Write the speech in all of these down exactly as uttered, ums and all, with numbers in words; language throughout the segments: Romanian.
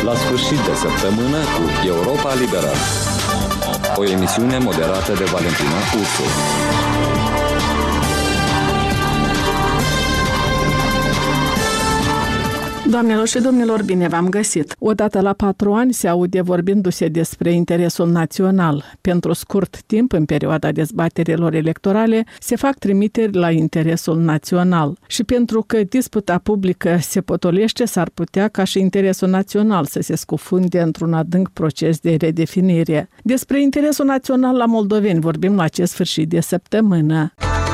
La sfârșit de săptămână cu Europa Liberă. O emisiune moderată de Valentina Ursu. Doamnelor și domnilor, bine v-am găsit! Odată la patru ani se aude vorbindu-se despre interesul național. Pentru scurt timp, în perioada dezbaterilor electorale, se fac trimiteri la interesul național. Și pentru că disputa publică se potolește, s-ar putea ca și interesul național să se scufunde într-un adânc proces de redefinire. Despre interesul național la moldoveni vorbim la acest sfârșit de săptămână.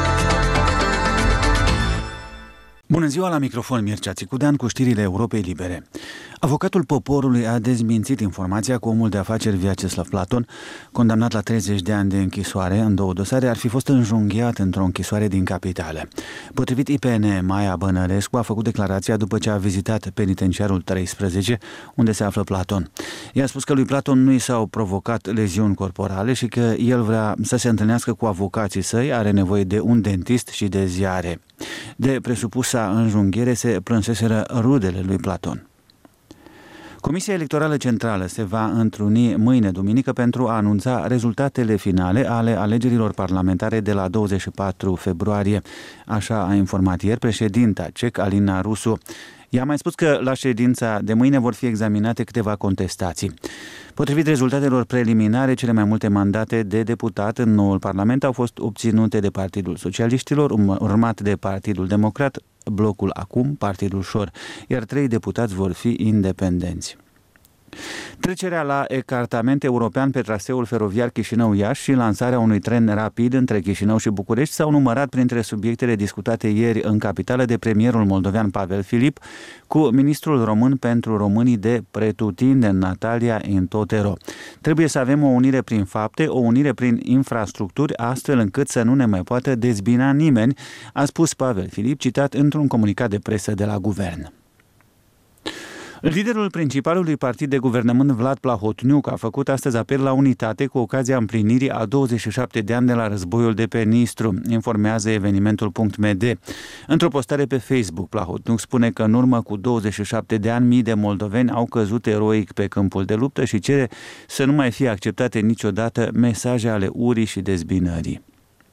Bună ziua, la microfon Mircea Țicudean cu știrile Europei Libere. Avocatul poporului a dezmințit informația că omul de afaceri Vyacheslav Platon, condamnat la treizeci de ani de închisoare în două dosare, ar fi fost înjunghiat într-o închisoare din capitală. Potrivit I P N, Maia Bănărescu a făcut declarația după ce a vizitat penitenciarul treisprezece, unde se află Platon. I-a spus că lui Platon nu i s-au provocat leziuni corporale și că el vrea să se întâlnească cu avocații săi, are nevoie de un dentist și de ziare. De presupusa înjunghiere se plânseseră rudele lui Platon. Comisia Electorală Centrală se va întruni mâine, duminică, pentru a anunța rezultatele finale ale alegerilor parlamentare de la douăzeci și patru februarie. Așa a informat ieri președinta C E C, Alina Rusu. Ea a mai spus că la ședința de mâine vor fi examinate câteva contestații. Potrivit rezultatelor preliminare, cele mai multe mandate de deputat în noul Parlament au fost obținute de Partidul Socialiștilor, urmat de Partidul Democrat, Blocul Acum, Partidul Șor, iar trei deputați vor fi independenți. Trecerea la ecartament european pe traseul feroviar Chișinău-Iași și lansarea unui tren rapid între Chișinău și București s-au numărat printre subiectele discutate ieri în capitală de premierul moldovean Pavel Filip cu ministrul român pentru românii de pretutindeni Natalia Intotero. Trebuie să avem o unire prin fapte, o unire prin infrastructuri, astfel încât să nu ne mai poată dezbina nimeni, a spus Pavel Filip, citat într-un comunicat de presă de la guvern. Liderul principalului partid de guvernământ, Vlad Plahotniuc, a făcut astăzi apel la unitate cu ocazia împlinirii a douăzeci și șapte de ani de la războiul de pe Nistru, informează evenimentul punct m d. Într-o postare pe Facebook, Plahotniuc spune că în urmă cu douăzeci și șapte de ani mii de moldoveni au căzut eroic pe câmpul de luptă și cere să nu mai fie acceptate niciodată mesaje ale urii și dezbinării.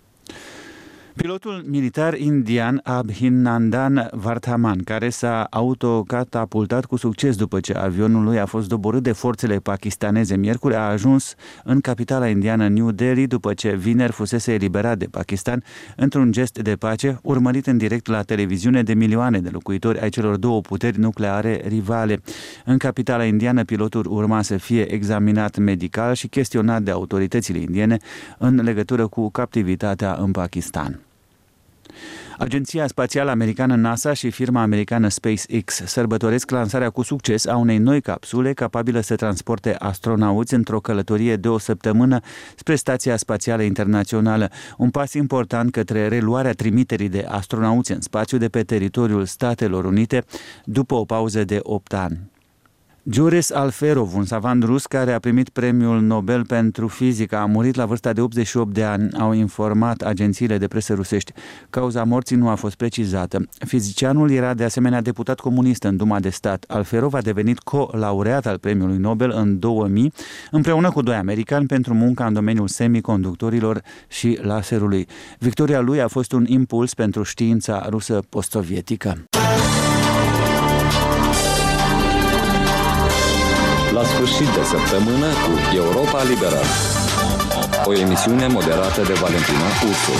Pilotul militar indian Abhinandan Vardhaman, care s-a autocatapultat cu succes după ce avionul lui a fost doborât de forțele pakistaneze miercuri, a ajuns în capitala indiană New Delhi după ce vineri fusese eliberat de Pakistan într-un gest de pace urmărit în direct la televiziune de milioane de locuitori ai celor două puteri nucleare rivale. În capitala indiană, pilotul urma să fie examinat medical și chestionat de autoritățile indiene în legătură cu captivitatea în Pakistan. Agenția Spațială Americană NASA și firma americană SpaceX sărbătoresc lansarea cu succes a unei noi capsule capabilă să transporte astronauți într-o călătorie de o săptămână spre Stația Spațială Internațională, un pas important către reluarea trimiterii de astronauți în spațiu de pe teritoriul Statelor Unite după o pauză de opt ani. Joris Alferov, un savant rus care a primit premiul Nobel pentru fizică, a murit la vârsta de optzeci și opt de ani, au informat agențiile de presă rusești. Cauza morții nu a fost precizată. Fizicianul era de asemenea deputat comunist în Duma de Stat. Alferov a devenit co-laureat al premiului Nobel în două mii, împreună cu doi americani pentru munca în domeniul semiconductorilor și laserului. Victoria lui a fost un impuls pentru știința rusă post-sovietică. La sfârșit de săptămână cu Europa Liberă. O emisiune moderată de Valentina Ursu.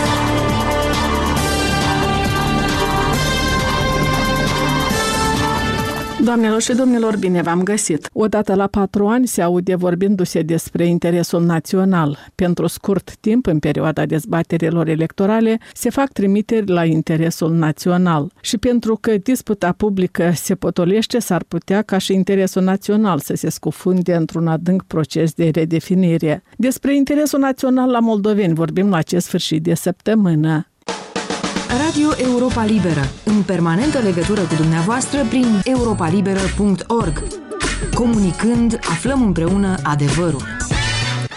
Doamnelor și domnilor, bine v-am găsit! Odată la patru ani se aude vorbindu-se despre interesul național. Pentru scurt timp, în perioada dezbaterilor electorale, se fac trimiteri la interesul național. Și pentru că disputa publică se potolește, s-ar putea ca și interesul național să se scufunde într-un adânc proces de redefinire. Despre interesul național la moldoveni vorbim la acest sfârșit de săptămână. Radio Europa Liberă, în permanentă legătură cu dumneavoastră prin europa liberă punct org. Comunicând, aflăm împreună adevărul.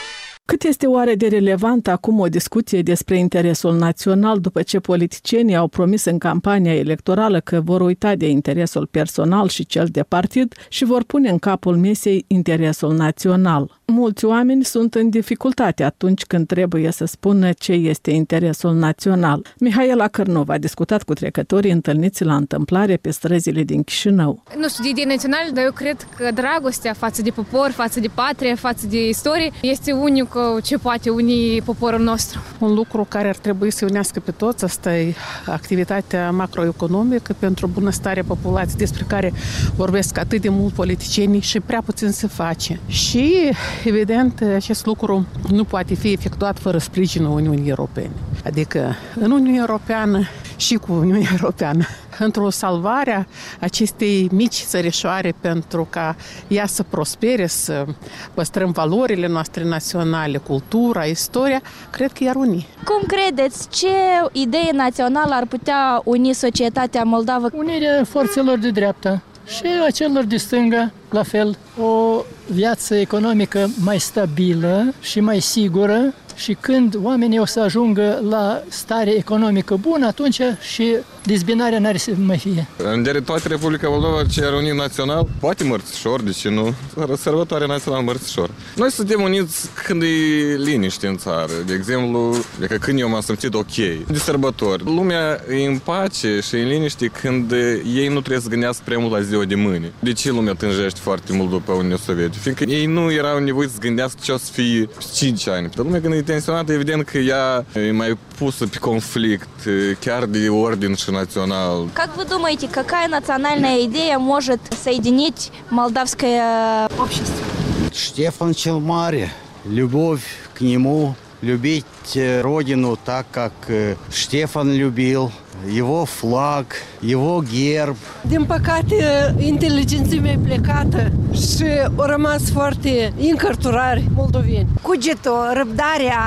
Cât este oare de relevantă acum o discuție despre interesul național după ce politicienii au promis în campania electorală că vor uita de interesul personal și cel de partid și vor pune în capul mesei interesul național? Mulți oameni sunt în dificultate atunci când trebuie să spună ce este interesul național. Mihaela Cărnov a discutat cu trecătorii întâlniți la întâmplare pe străzile din Chișinău. Nu știu de idei naționale, dar eu cred că dragostea față de popor, față de patrie, față de istorie este unicul ce poate uni poporul nostru. Un lucru care ar trebui să unească pe toți, asta e activitatea macroeconomică pentru bunăstarea populației, despre care vorbesc atât de mult politicienii și prea puțin se face. Și, evident, acest lucru nu poate fi efectuat fără sprijinul Uniunii Europene. Adică în Uniunea Europeană și cu Uniunea Europeană, într-o salvare a acestei mici țărișoare pentru ca ea să prospere, să păstrăm valorile noastre naționale, cultura, istoria, cred că i-ar uni. Cum credeți, ce idee națională ar putea uni societatea moldavă? Unirea forțelor de dreapta și a celor de stânga, la fel, o viață economică mai stabilă și mai sigură. Și când oamenii o să ajungă la stare economică bună, atunci și dezbinarea n-are să mai fie. În toată Republica Moldova, ce ar uni național, poate mărțișor, de ce nu? Sărbătoare națională mărțișor. Noi suntem uniți când e liniște în țară. De exemplu, de că când eu m-am simțit ok, de sărbători. Lumea e în pace și în liniște când ei nu trebuie să gândească prea mult la ziua de mâine. De ce lumea tânjește foarte mult după Uniunea Sovietică? Fiindcă ei nu erau nevoiți să gândească ce o să fie cinci ani. Dar lumea când e tensionată, evident că ea e mai pusă pe conflict, chiar de ordin și национал. Как вы думаете, какая национальная идея может соединить молдавское общество? Штефан cel Mare. Любовь к нему, любить родину так, как Ștefan любил, его флаг, его герб. Din păcate, inteligența mea e plecată și au rămas foarte încărturari moldoveni. Cugetul, răbdarea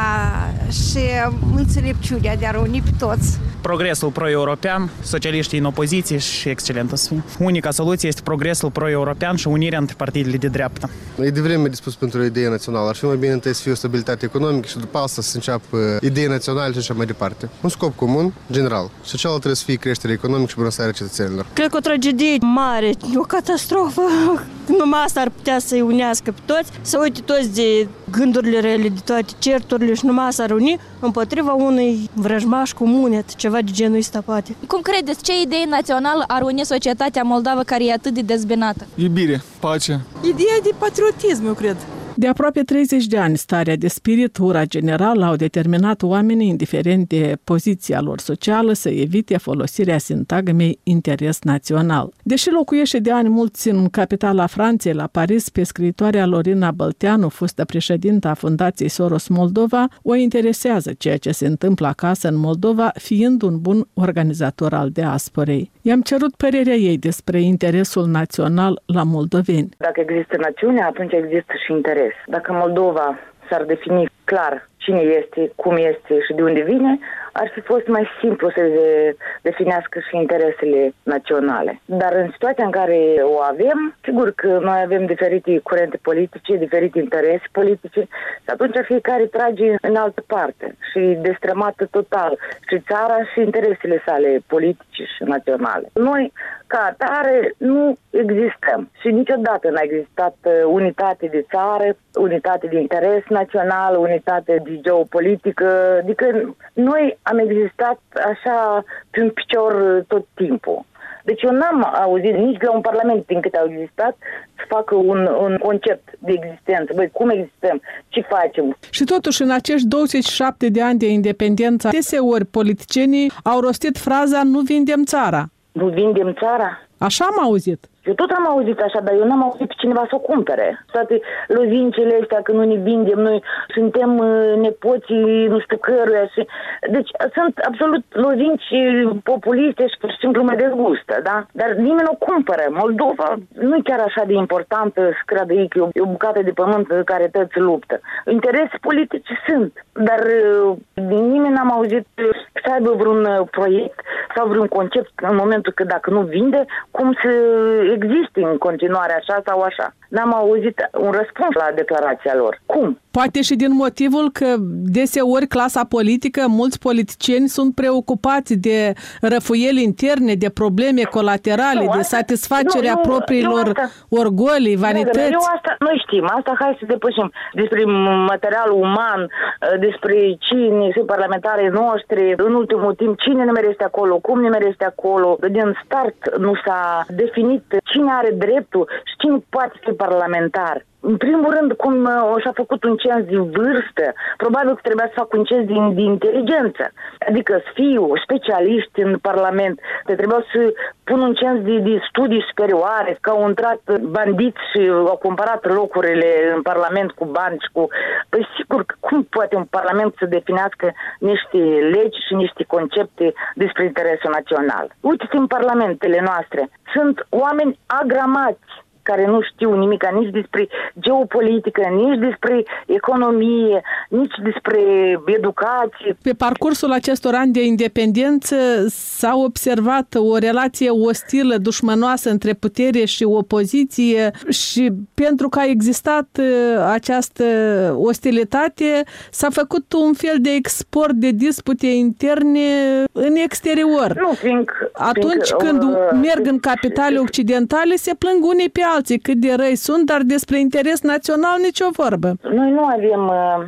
și înțelepciunea de a uni pe toți. Progresul pro-european, socialiștii în opoziție și excelentă să fie. Unica soluție este progresul pro-european și unirea între partidele de dreapta. E devreme de spus pentru o idee națională. Ar fi mai bine întâi să fie o stabilitate economică și după asta să înceapă idei naționale și așa mai departe. Un scop comun, general. Și cealaltă trebuie să fie creșterea economică și bunăstarea cetățenilor. Cred că o tragedie mare, o catastrofă. Numai asta ar putea să-i unească pe toți, să uite toți de gândurile rele, de toate certurile și numai asta ar uni împotriva unui vrăjmaș comun, ceva de genul ăsta poate. Cum credeți, ce idee națională ar uni societatea moldavă care e atât de dezbinată? Iubire, pace. Ideea de patriotism, eu cred. De aproape treizeci de ani, starea de spirit, ura generală au determinat oamenii, indiferent de poziția lor socială, să evite folosirea sintagmei interes național. Deși locuiește de ani mulți în capitala Franței, la Paris, pe scriitoarea Lorina Bălteanu, fostă președintă a Fundației Soros Moldova, o interesează ceea ce se întâmplă acasă în Moldova, fiind un bun organizator al diasporei. I-am cerut părerea ei despre interesul național la moldoveni. Dacă există națiune, atunci există și interes. Dacă Moldova s-ar defini clar cine este, cum este și de unde vine, ar fi fost mai simplu să se definească și interesele naționale. Dar în situația în care o avem, sigur că noi avem diferite curente politice, diferite interese politice și atunci fiecare trage în altă parte și destrămată total și țara și interesele sale politice și naționale. Noi, ca atare, nu existăm și niciodată n-a existat unitate de țară, unitate de interes național, unitate de geopolitică, adică noi am existat așa pe un picior tot timpul. Deci eu n-am auzit nici la un parlament din câte au existat să facă un, un concept de existență. Băi, cum existăm? Ce facem? Și totuși în acești douăzeci și șapte de ani de independență, deseori politicienii au rostit fraza "nu vindem țara". Nu vindem țara? Așa am auzit. Eu tot am auzit așa, dar eu n-am auzit pe cineva să o cumpere. Toate lozincele astea, că nu ne vindem, noi suntem nepoții nu știu căruia. Și... Deci sunt absolut lozinci populiste și pur și simplu mă dezgustă, da? Dar nimeni o cumpără. Moldova nu e chiar așa de importantă să creadă ei că e o bucată de pământ care toți luptă. Interese politice sunt, dar nimeni n-am auzit să aibă vreun proiect sau vreun concept în momentul că dacă nu vinde, cum să existe în continuare așa sau așa. n-am auzit un răspuns la declarația lor. Cum? Poate și din motivul că deseori clasa politică, mulți politicieni sunt preocupați de răfuieli interne, de probleme colaterale, nu, de satisfacerea nu, propriilor eu asta, orgolii, vanități. Eu asta, noi știm, asta hai să depășim. Despre materialul uman, despre cine sunt parlamentarii noștri, în ultimul timp, cine nimerește acolo, cum nimerește acolo. Din start nu s-a definit cine are dreptul și cine poate fi parlamentar. În primul rând, cum uh, și-a făcut un cens de vârstă, probabil că trebuia să facă un cens de, de inteligență. Adică să fiu specialiști în Parlament, trebuia să pun un cens de, de studii superioare, că au intrat bandiți și au cumpărat locurile în Parlament cu bani și cu... Păi sigur, cum poate un Parlament să definească niște legi și niște concepte despre interesul național? Uite-te în parlamentele noastre, sunt oameni agramați, care nu știu nimic nici despre geopolitică, nici despre economie, nici despre educație. Pe parcursul acestor ani de independență s-a observat o relație ostilă, dușmănoasă între putere și opoziție și pentru că a existat această ostilitate s-a făcut un fel de export de dispute interne în exterior. Nu, fiindcă, Atunci fiindcă, când uh, merg în capitale occidentale se plâng unii pe alții cât de răi sunt, dar despre interes național nicio vorbă. Noi nu avem uh,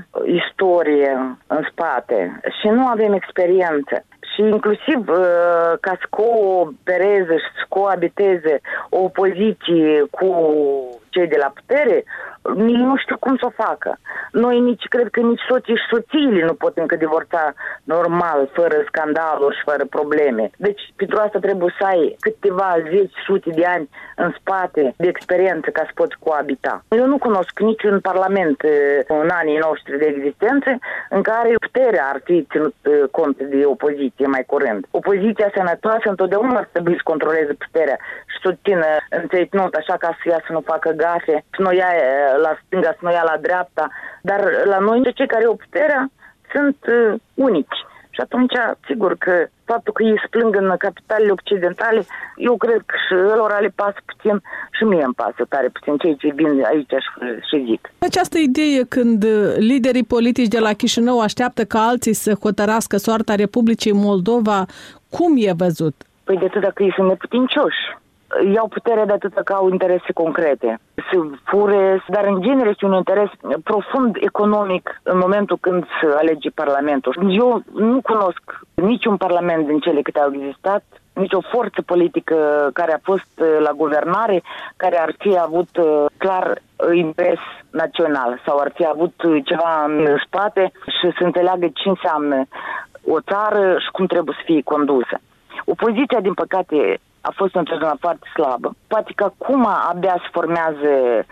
istorie în spate și nu avem experiență. Și inclusiv uh, ca să coopereze și să coabiteze o opoziție cu cei de la putere, nu știu cum să o facă. Noi nici, cred că nici soții și soțiile nu pot încă divorța normal, fără scandaluri și fără probleme. Deci, pentru asta trebuie să ai câteva zeci, sute de ani în spate de experiență ca să poți coabita. Eu nu cunosc niciun parlament în anii noștri de existență în care puterea ar fi ținut cont de opoziție mai curând. Opoziția sănătoasă întotdeauna ar trebui să controleze puterea și să o țină înțeipnut așa ca să ea să nu facă gafe, să nu ia la stânga, să nu ia la dreapta, dar la noi cei care au puterea sunt uh, unici. Și atunci, sigur că faptul că ei se plâng în capitalele occidentale, eu cred că și lor le pasă puțin și mie îmi pasă tare puțin cei ce vin aici și, și zic. Această idee când liderii politici de la Chișinău așteaptă ca alții să hotărască soarta Republicii Moldova, cum e văzut? Păi de atât că ei sunt neputincioși. Iau putere de atât că au interese concrete. Se fure, dar în genere este un interes profund economic în momentul când se alege Parlamentul. Eu nu cunosc niciun Parlament din cele câte au existat, nici o forță politică care a fost la guvernare, care ar fi avut clar interes național sau ar fi avut ceva în spate și să înțeleagă ce înseamnă o țară și cum trebuie să fie condusă. Opoziția, din păcate, a fost întotdeauna foarte slabă. Poate că acum abia se formează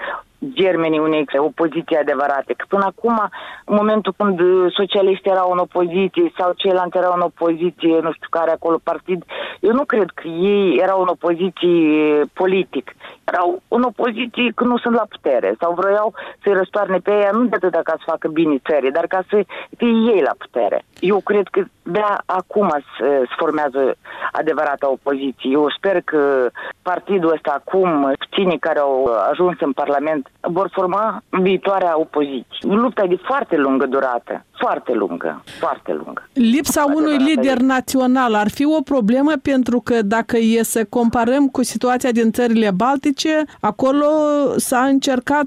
germenii unei opoziții adevărate. Că până acum, în momentul când socialiștii erau în opoziție sau ceilalți erau în opoziție, nu știu care acolo partid, eu nu cred că ei erau în opoziție politic. Erau în opoziție când nu sunt la putere sau vreau să-i răstoarne pe ea, nu de atât ca să facă bine țării, dar ca să fie ei la putere. Eu cred că de acum se, se formează adevărata opoziție. Eu sper că partidul ăsta acum, puținii care au ajuns în Parlament, vor forma viitoarea opoziție. Lupta e de foarte lungă durată. Foarte lungă. Foarte lungă. Lipsa unui lider național ar fi o problemă pentru că dacă e să comparăm cu situația din țările baltice, acolo s-a încercat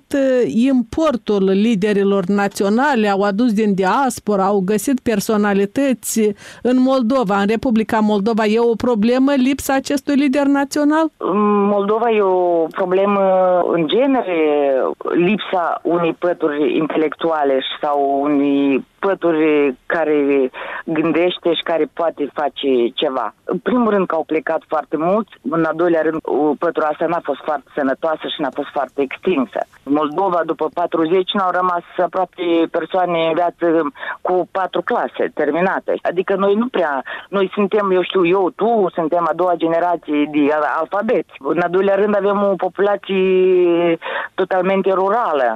importul liderilor naționale, au adus din diaspora, au găsit personalități. În Moldova, în Republica Moldova, e o problemă lipsa acestui lider național? În Moldova e o problemă în genere, lipsa unei pături intelectuale sau unei pături care gândește și care poate face ceva. În primul rând că au plecat foarte mulți, în al doilea rând pătura asta n-a fost foarte sănătoasă și n-a fost foarte extinsă. În Moldova, după patruzeci, n-au rămas aproape persoane în viață cu patru clase terminate. Adică noi nu prea, noi suntem, eu știu, eu, tu, suntem a doua generație de alfabeti. În al doilea rând avem o populație totalmente rurală,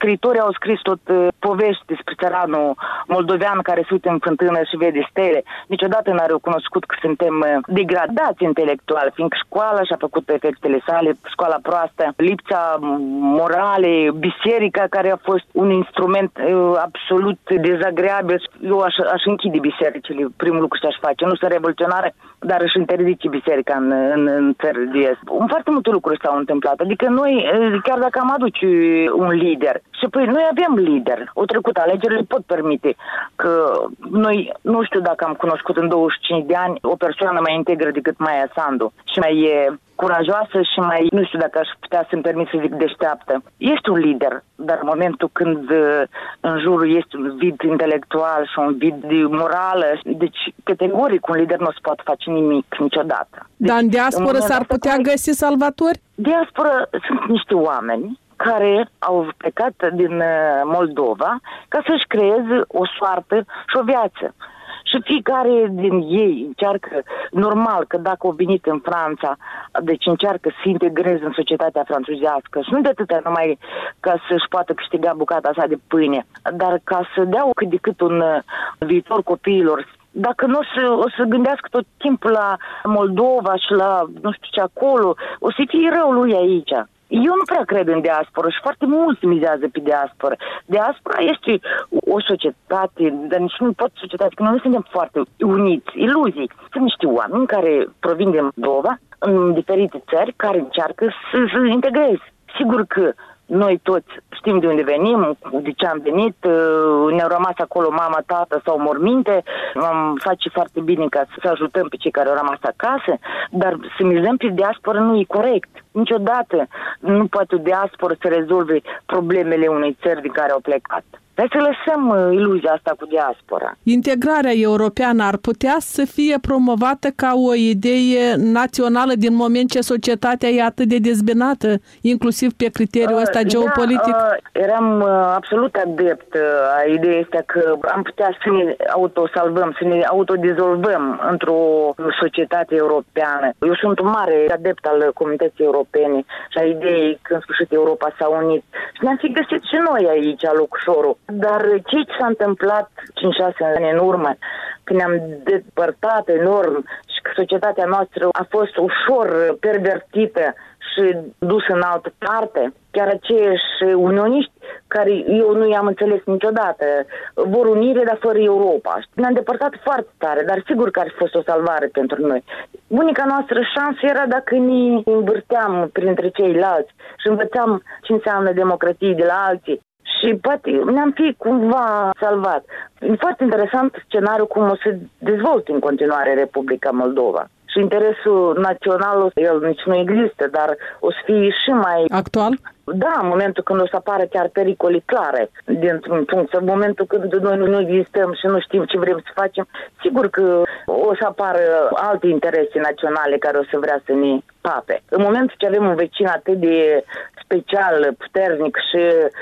scriitorii au scris tot uh, povești despre țăranul moldovean care se uită în fântână și vede stele. Niciodată n-a recunoscut că suntem uh, degradați intelectual, fiindcă școala și-a făcut efectele sale, școala proastă, lipsa morale, biserica care a fost un instrument uh, absolut dezagreabil. Eu aș, aș închide bisericile, primul lucru ce aș face. Nu sunt revoluționare, dar își interzice biserica în, în, în țări de est. Foarte multe lucruri s-au întâmplat. Adică noi, chiar dacă am aduce un lider, și păi noi avem lider. O trecut alegerile pot permite că noi, nu știu dacă am cunoscut în douăzeci și cinci de ani o persoană mai integră decât Maia Sandu și mai e curajoasă și mai, nu știu dacă aș putea să-mi permit să zic deșteaptă. Este un lider, dar în momentul când în jurul este un vid intelectual și un vid de morală, deci categoric un lider nu se poate face nimic niciodată. Deci, dar în diaspora s-ar putea găsi salvatori? Diaspora sunt niște oameni care au plecat din Moldova ca să-și creeze o soartă și o viață. Și fiecare din ei încearcă, normal că dacă au venit în Franța, deci încearcă să se integreze în societatea franțuzească și nu de atâta numai ca să-și poată câștiga bucata sa de pâine, dar ca să dea cât de cât un viitor copiilor. Dacă nu o să, o să gândească tot timpul la Moldova și la nu știu ce acolo, o să fie rău lui aici. Eu nu prea cred în diaspora și foarte mulți mizează pe diaspora. Diaspora este o societate, dar nici nu pot societate, că noi nu suntem foarte uniți, iluzii. Sunt niște oameni care provin din Moldova, în diferite țări, care încearcă să se integreze. Sigur că noi toți știm de unde venim, de ce am venit, ne-au rămas acolo mama, tată sau morminte, am face foarte bine ca să ajutăm pe cei care au rămas acasă, dar să mizăm pe diaspora nu e corect. Niciodată nu poate o diaspora să rezolve problemele unei țări din care au plecat. Hai să lăsăm iluzia asta cu diaspora. Integrarea europeană ar putea să fie promovată ca o idee națională din moment ce societatea e atât de dezbinată, inclusiv pe criteriul ăsta uh, geopolitic? Da, uh, eram uh, absolut adept uh, a ideea asta că am putea să ne autosalvăm, să ne autodizolvăm într-o societate europeană. Eu sunt un mare adept al comunității europene și a ideii că în sfârșit Europa s-a unit și ne-am fi găsit și noi aici lucrușorul. Dar ce s-a întâmplat cinci șase ani în urmă, când ne-am depărtat enorm și că societatea noastră a fost ușor pervertită și dusă în altă parte, chiar aceiași unioniști care eu nu i-am înțeles niciodată, vor unire, dar fără Europa. Ne-am depărtat foarte tare, dar sigur că ar fi fost o salvare pentru noi. Unica noastră șansă era dacă ne învârteam printre ceilalți și învățam ce înseamnă democrație de la alții. Și poate ne-am fi cumva salvat. E foarte interesant scenariul cum o să dezvolte în continuare Republica Moldova. Și interesul național, el nici nu există, dar o să fie și mai actual? Da, în momentul când o să apară chiar pericole clare dintr-un punct, în momentul când noi nu existăm și nu știm ce vrem să facem, sigur că o să apară alte interese naționale care o să vrea să ne pape. În momentul ce avem un vecin atât de special, puternic și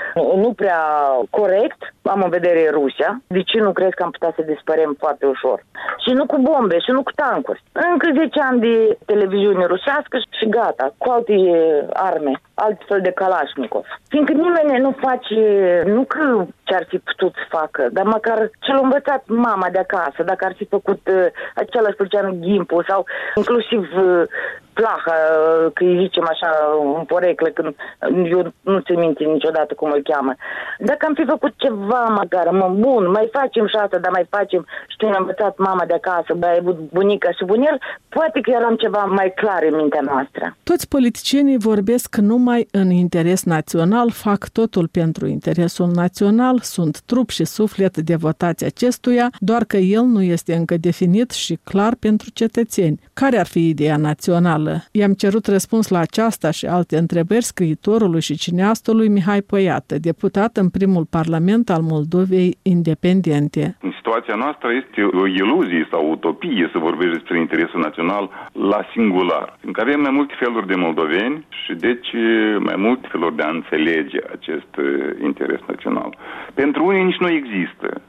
nu prea corect, am în vedere Rusia, de ce nu crezi că am putea să dispărem foarte ușor? Și nu cu bombe, și nu cu tancuri. Încă zece ani de televiziune rusească și gata, cu alte arme, alt fel de Kalashnikov. Fiindcă nimeni nu face, nu că ce ar fi putut să facă, dar măcar ce l-a învățat mama de acasă, dacă ar fi făcut uh, același Lucian Gimpu sau inclusiv uh, Plaha, că îi zicem așa în poreclă, când eu nu ți minte niciodată cum îl cheamă. Dacă am fi făcut ceva măcar, mă, bun, mai facem și asta, dar mai facem, știu, ne-a învățat mama de acasă, bă, ai avut bunica și buniel, poate că eram ceva mai clar în mintea noastră. Toți politicienii vorbesc numai în interes național, fac totul pentru interesul național, sunt trup și suflet devotați acestuia, doar că el nu este încă definit și clar pentru cetățeni. Care ar fi ideea națională? I-am cerut răspuns la aceasta și alte întrebări scriitorului și cineastului Mihai Păiată, deputat în primul parlament al Moldovei Independente. În situația noastră este o iluzie sau utopie să vorbești despre interesul național la singular, în care avem mai multe feluri de moldoveni și deci mai multe feluri de a înțelege acest interes național. Pentru unii nici nu există.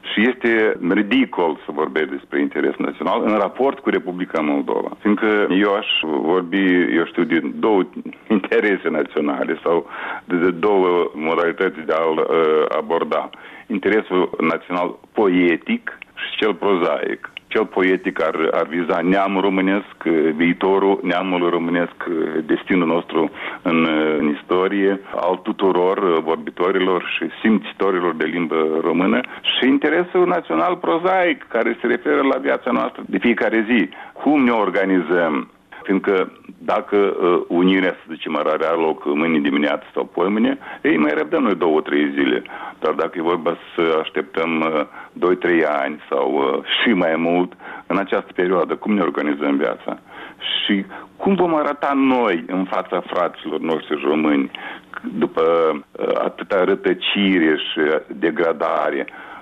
și este ridicol să vorbești despre interesul național în raport cu Republica Moldova. Fiindcă eu aș vorbi, eu știu, de două interese naționale sau de două modalități de a-l uh, aborda. Interesul național poetic și cel prozaic. Cel poetic ar, ar viza neamul românesc, viitorul neamului românesc, destinul nostru în, în istorie, al tuturor vorbitorilor și simțitorilor de limbă română, și interesul național prozaic, care se referă la viața noastră de fiecare zi. Cum ne organizăm? Fiindcă dacă uh, unirea, să zicem, ar avea loc mâine dimineață sau poimâine, ei, mai răbdăm noi două, trei zile. Dar dacă e vorba să așteptăm uh, doi, trei ani sau uh, și mai mult în această perioadă, cum ne organizăm viața? Și cum vom arăta noi în fața fraților noștri români după uh, atâta rătăcire și degradare?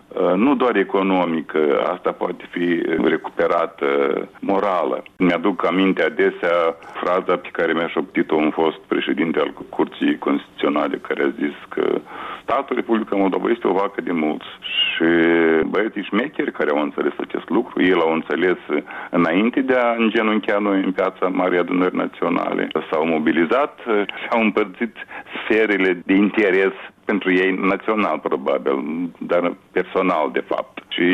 Nu doar economică, asta poate fi recuperată morală. Mi-aduc aminte adesea fraza pe care mi-a șoptit-o un fost președinte al Curții Constituționale, care a zis că statul Republica Moldova este o vacă de mulți. Și băieții șmecheri care au înțeles acest lucru, ei l-au înțeles înainte de a îngenunchea noi în piața Marii Adunări Naționale. S-au mobilizat și au împărțit sferele de interes pentru ei național, probabil, dar personal, de fapt. Și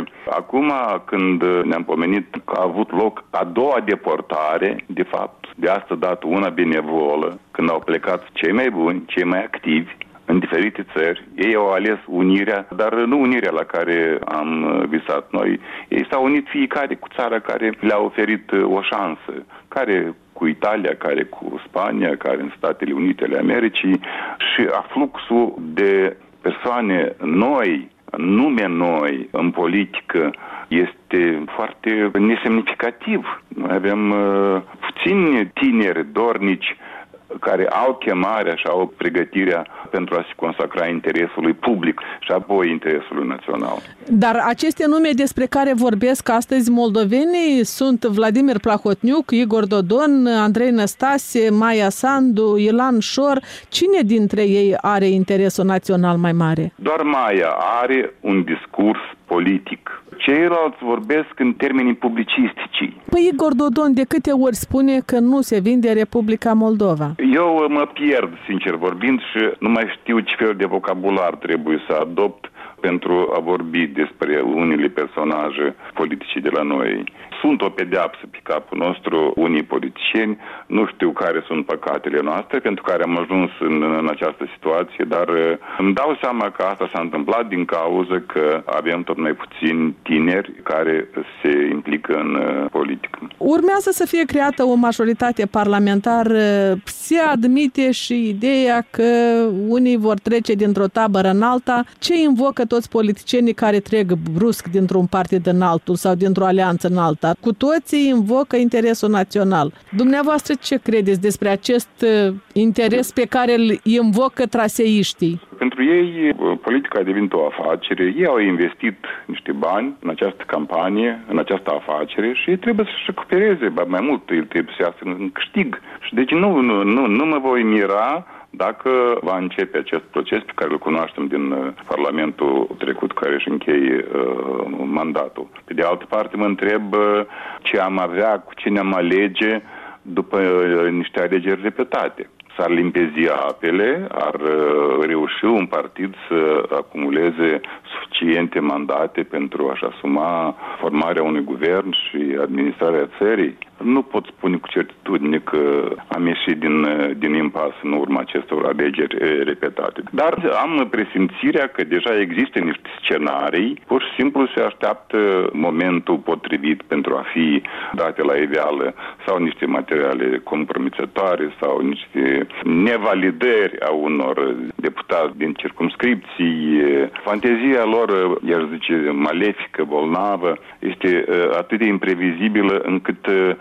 acum, când ne-am pomenit că a avut loc a doua deportare, de fapt, de asta dată una benevolă, când au plecat cei mai buni, cei mai activi, în diferite țări, ei au ales unirea, dar nu unirea la care am visat noi. Ei s-au unit fiecare cu țara care le-a oferit o șansă, care cu Italia, care cu Spania, care în Statele Unite ale Americii, și afluxul de persoane noi, nume noi în politică este foarte nesemnificativ. Noi avem uh, puțini tineri dornici care au chemarea și au pregătirea pentru a se consacra interesului public și apoi interesului național. Dar aceste nume despre care vorbesc astăzi moldovenii sunt Vladimir Plahotniuc, Igor Dodon, Andrei Năstase, Maia Sandu, Ilan Șor. Cine dintre ei are interesul național mai mare? Doar Maia are un discurs politic. Ceilalți vorbesc în termenii publicistici. Păi Igor Dodon de câte ori spune că nu se vinde Republica Moldova? Eu mă pierd, sincer vorbind, și nu mai știu ce fel de vocabular trebuie să adopt pentru a vorbi despre unele personaje politice de la noi. Sunt o pedeapsă pe capul nostru unii politicieni, nu știu care sunt păcatele noastre pentru care am ajuns în, în această situație, dar îmi dau seama că asta s-a întâmplat din cauza că avem tot mai puțini tineri care se implică în uh, politică. Urmează să fie creată o majoritate parlamentară. Se admite și ideea că unii vor trece dintr-o tabără în alta. Ce invocă toți politicienii care trec brusc dintr-un partid în altul sau dintr-o alianță în alta? Cu toții invocă interesul național. Dumneavoastră ce credeți despre acest interes pe care îl invocă traseiștii? Pentru ei, politica a devenit o afacere. Ei au investit niște bani în această campanie, în această afacere și ei trebuie să-și recupereze mai mult, ei trebuie să iasă în câștig. Și deci nu, nu, nu, nu mă voi mira dacă va începe acest proces pe care îl cunoaștem din uh, Parlamentul trecut, care își încheie uh, mandatul. Pe de altă parte mă întreb uh, ce am avea, cu cine am alege după uh, niște alegeri repetate. S-ar limpezi apele, ar uh, reuși un partid să acumuleze suficiente mandate pentru a-și asuma formarea unui guvern și administrarea țării. Nu pot spune cu certitudine că am ieșit din, din impas în urma acestor alegeri repetate. Dar am presimțirea că deja există niște scenarii, pur și simplu se așteaptă momentul potrivit pentru a fi date la iveală sau niște materiale compromițătoare sau niște nevalidări a unor deputați din circumscripții. Fantezia lor, i-aș zice, malefică, bolnavă, este atât de imprevizibilă încât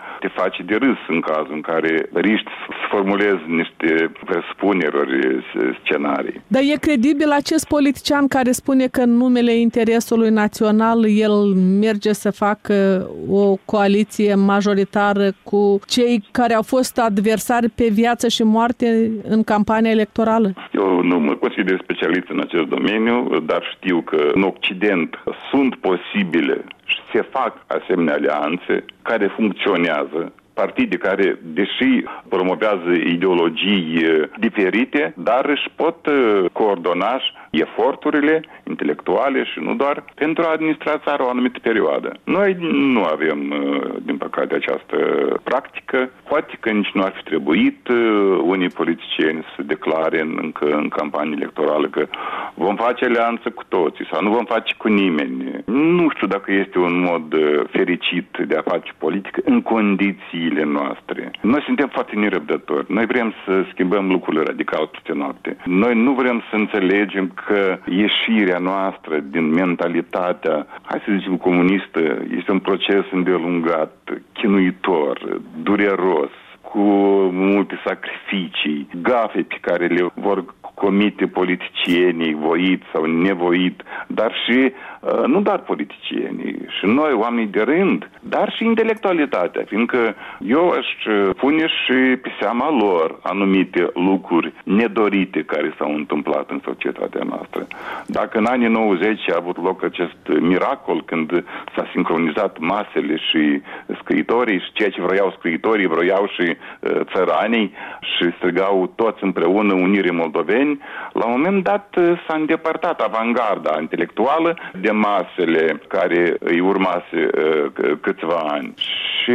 te face de râs în cazul în care riști să formulezi niște presupuneri ori scenarii. Dar e credibil acest politician care spune că în numele interesului național el merge să facă o coaliție majoritară cu cei care au fost adversari pe viață și moarte în campania electorală? Eu nu mă consider specialist în acest domeniu, dar știu că în Occident sunt posibile și se fac asemenea alianțe care funcționează, partide care, deși promovează ideologii diferite, dar își pot coordona eforturile intelectuale și nu doar pentru a administra țara o anumită perioadă. Noi nu avem, din păcate, această practică. Poate că nici nu ar fi trebuit unii politicieni să declare încă în campanie electorală că vom face alianță cu toții sau nu vom face cu nimeni. Nu știu dacă este un mod fericit de a face politică în condițiile noastre. Noi suntem foarte nerăbdători. Noi vrem să schimbăm lucrurile radical peste noapte. Noi nu vrem să înțelegem că ieșirea noastră din mentalitatea, hai să zicem, comunistă, este un proces îndelungat, chinuitor, dureros, cu multe sacrificii, gafe pe care le vor comite politicienii, voit sau nevoit, dar și, nu doar politicienii, și noi, oamenii de rând, dar și intelectualitatea, fiindcă eu aș pune și pe seama lor anumite lucruri nedorite care s-au întâmplat în societatea noastră. Dacă în anii nouăzeci a avut loc acest miracol când s-a sincronizat masele și scriitorii și ceea ce vroiau scriitorii, vroiau și uh, țăranii și strigau toți împreună Unire Moldoveni, la un moment dat s-a îndepărtat avangarda intelectuală de masele care îi urmase uh, câțiva ani. Și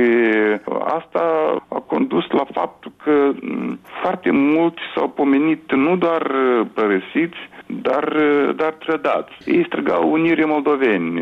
asta a condus la faptul că foarte mulți s-au pomenit nu doar părăsiți, dar, dar trădați. Ei strigau Unire Moldoveni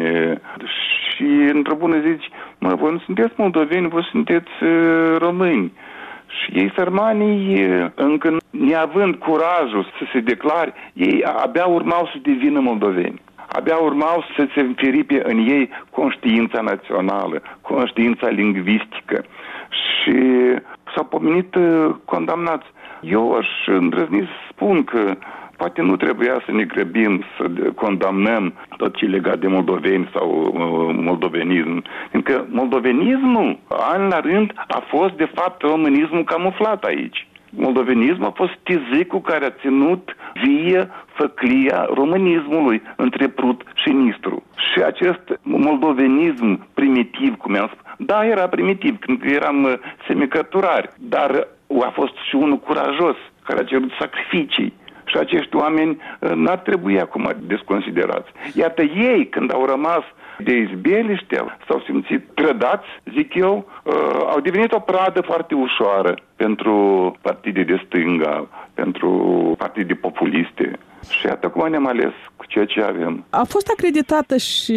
și într-o bună zici, mă, voi nu sunteți moldoveni, voi sunteți români. Și ei, sărmanii, încă neavând curajul să se declare, ei abia urmau să devină moldoveni. Abia urmau să se înfiripe în ei conștiința națională, conștiința lingvistică și s-au pomenit condamnați. Eu aș îndrăzni să spun că poate nu trebuia să ne grăbim să condamnăm tot ce legat de moldoveni sau uh, moldovenism. Pentru că moldovenismul, an la rând, a fost de fapt românismul camuflat aici. Moldovenismul a fost tizicul care a ținut vie făclia românismului între Prut și Nistru. Și acest moldovenism primitiv, cum am spus, da, era primitiv, când eram semicărturari, dar a fost și unul curajos, care a cerut sacrificii. Și acești oameni n-ar trebui acum desconsiderați. Iată ei, când au rămas de izbeliște, s-au simțit trădați, zic eu, uh, au devenit o pradă foarte ușoară pentru partide de stânga, pentru partide populiste. Și iată cum ne-am ales cu ceea ce avem. A fost acreditată și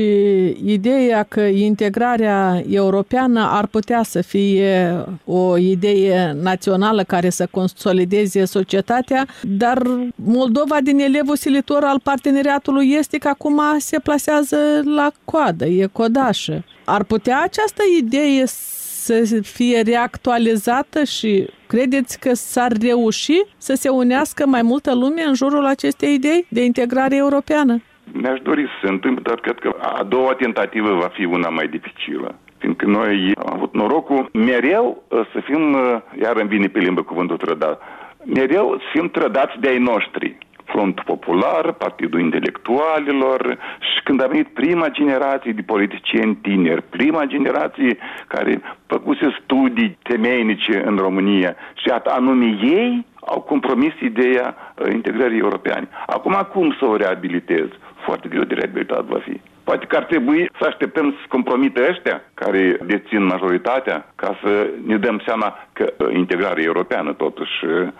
ideea că integrarea europeană ar putea să fie o idee națională care să consolideze societatea, dar Moldova, din elevul silitor al parteneriatului estic, acum se plasează la coadă, e codașă. Ar putea această idee să fie reactualizată și credeți că s-ar reuși să se unească mai multă lume în jurul acestei idei de integrare europeană? Mi-aș dori să se întâmple, dar cred că a doua tentativă va fi una mai dificilă. Fiindcă noi am avut norocul mereu să fim, iar îmi vine pe limbă cuvântul trădat, mereu să fim trădați de ai noștri. Frontul Popular, Partidul Intelectualilor și când a venit prima generație de politicieni tineri, prima generație care făcuse studii temeinice în România și anume ei au compromis ideea integrării europeane. Acum cum să o reabilitez? Foarte greu de reabilitat va fi. Poate că ar trebui să așteptăm să compromită ăștia care dețin majoritatea ca să ne dăm seama că integrarea europeană totuși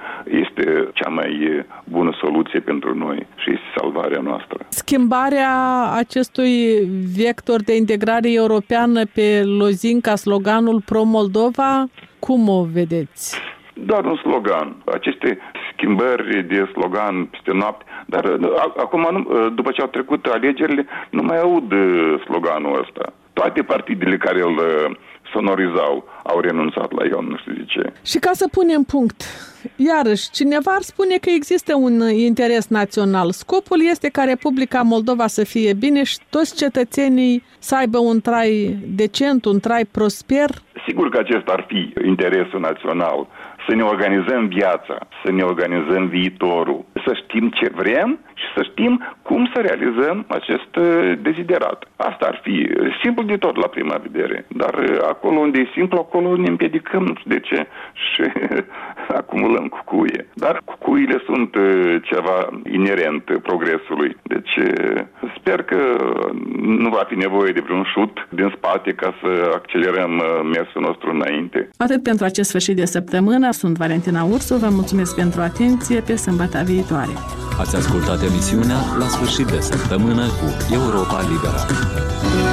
este cea mai bună soluție pentru noi și este salvarea noastră. Schimbarea acestui vector de integrare europeană pe lozinca, sloganul Pro-Moldova, cum o vedeți? Doar un slogan. Aceste schimbări de slogan peste noapte, dar acum, după ce au trecut alegerile, nu mai aud sloganul ăsta. Toate partidele care îl sonorizau au renunțat la el, nu știu de ce. Și ca să punem punct, iarăși, cineva ar spune că există un interes național. Scopul este ca Republica Moldova să fie bine și toți cetățenii să aibă un trai decent, un trai prosper. Sigur că acesta ar fi interesul național. Să ne organizăm viața, să ne organizăm viitorul, să știm ce vrem și să știm cum să realizăm acest deziderat. Asta ar fi simplu de tot la prima vedere, dar acolo unde e simplu, acolo ne împiedicăm, nu știu de ce, și acumulăm cucuie. Dar cucuile sunt ceva inerent progresului, deci sper că nu va fi nevoie de vreun șut din spate ca să accelerăm mersul nostru înainte. Atât pentru acest sfârșit de săptămână. Sunt Valentina Ursu, vă mulțumesc pentru atenție, pe sâmbătă viitoare. Ați ascultat emisiunea La sfârșit de săptămână cu Europa Liberă.